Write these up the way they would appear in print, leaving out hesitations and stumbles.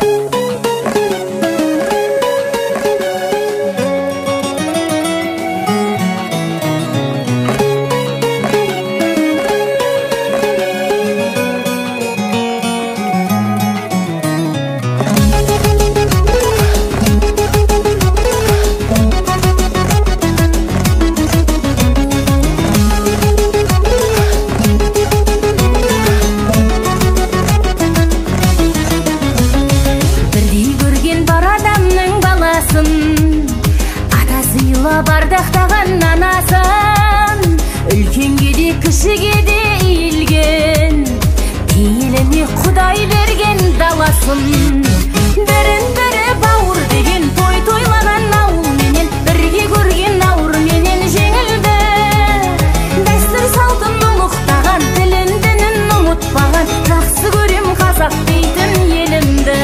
Бардақтаған анасын, үлкенге де кішіге де иілген, пейіліне Құдай берген даласын. Бірін-бірі бауыр деген той тойлаған ауыл менен, бірге көрген ауыр менен жеңілді. Дәстүр салтын ұлықтаған, тілін дінін ұмытпаған, жақсы көрем қазақ дейтін елімді.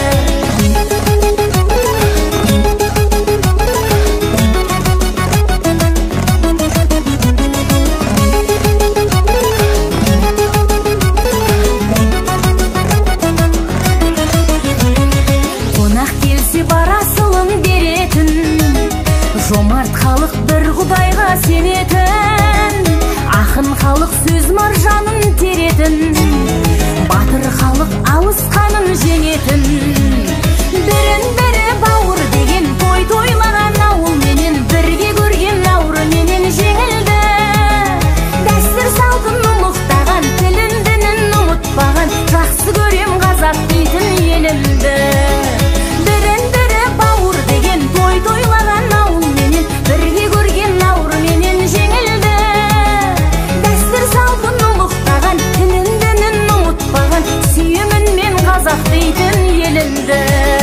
Жомарт халық бір Құдайға сенетін, ақын халық сөз маржанын теретін, батыр халық алысқанын жеңетін. Бірін-бірі бауыр деген той тойлаған ауыл менен, бірге көрген ауыр менен жеңілді. Дәстүр салтын ұлықтаған, тілін дінін ұмытпаған, жақсы көрем қазақ дейтін елімді. Бірін-бірі бауыр деген той тойлаған ауыл менен, бірге көрген ауыр менен жеңілді. Дәстүр салтын ұлықтаған, тілін дінін ұмытпаған, сүйемін мен қазақ дейтін елімді.